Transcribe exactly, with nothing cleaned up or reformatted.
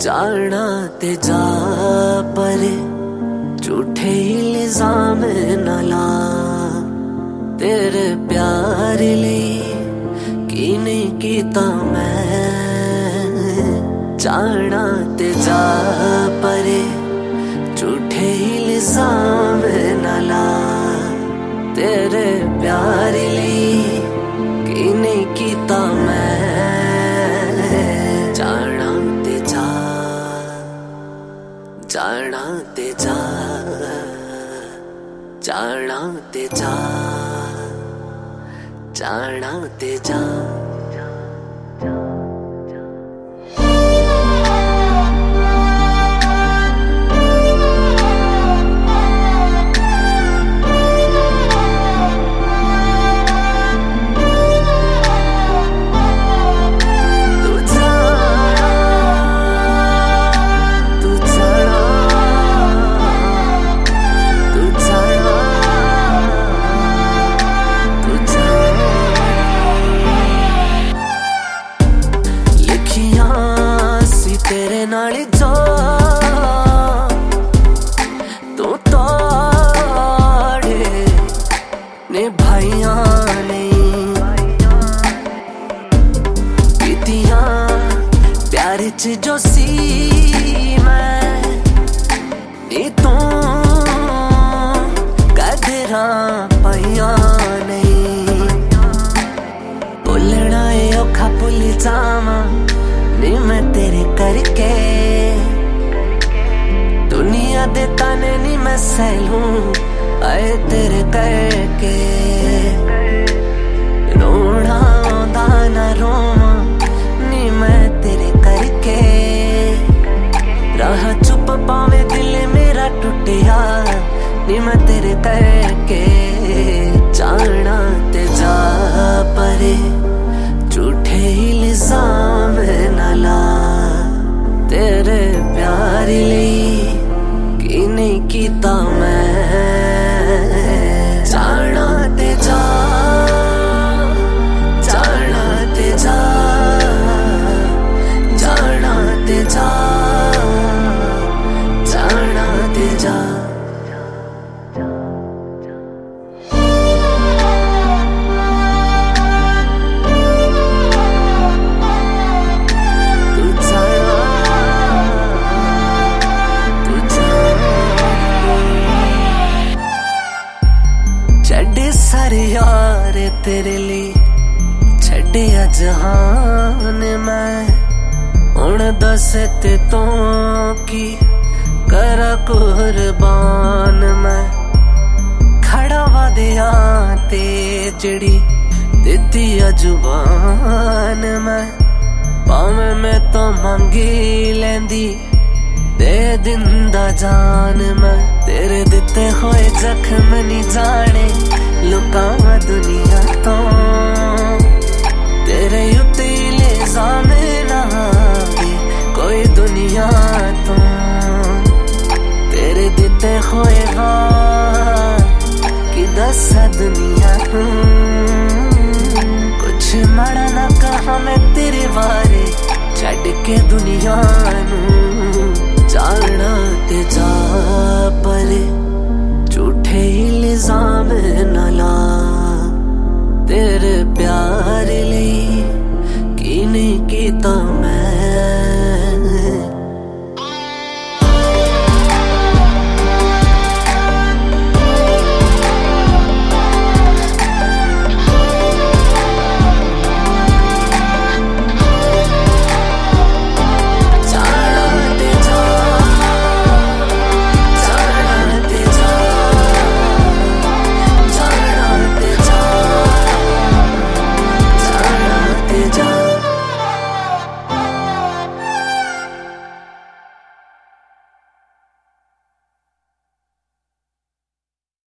जाना ते जा पर झूठे इल्जाम न ला। तेरे प्यार लिए की नहीं कीता मैं। जाना ते जा पर झूठे इल्जाम न ला। तेरे प्यार लिए की नहीं कीता मैं। जाना ते जा, जाना ते जा, जाना ते जा, जाना ते जा। तेरे नाल जो तू तोड़े ने भाइया नहीं बीतियां प्यार च जो सी मैं नी तू कदरा पाइया नहीं। भुलना है औखा भुल जावां नी मैं तेरे करके। दुनिया दे ताने नी मैं सहलूं आए तेरे करके। रोना आंदा ना रोवां नी मैं तेरे करके। राह चुप पावे दिल मेरा टुटिया नी मैं तेरे करके। जाना ते जा परे झूठे इल्जाम न ला। तेरे प्यार लिए की नहीं कीता मैं। जाना ते जा, जाना ते जा, जाना ते जा, जाना ते जा। छड़े सारे यार तेरे लिए छड़े जहान मैं। हुण दस ते तो की करा कुर्बान मैं। खड़ा वादिया ते जड़ी दिती जुबान मैं। भावें मैं तो मंगी लेंदी दे दिंदा जान मैं। तेरे दिते होए जख्म नहीं जाने लुकावा दुनिया तो। तेरे उत्ते इल्जाम ना आवे कोई दुनिया तो। तेरे दिते होए वार कि दसा दुनिया तो। कुछ माड़ा ना कहा मैं तेरे बारे छड़ के दुनिया नू। जाना ते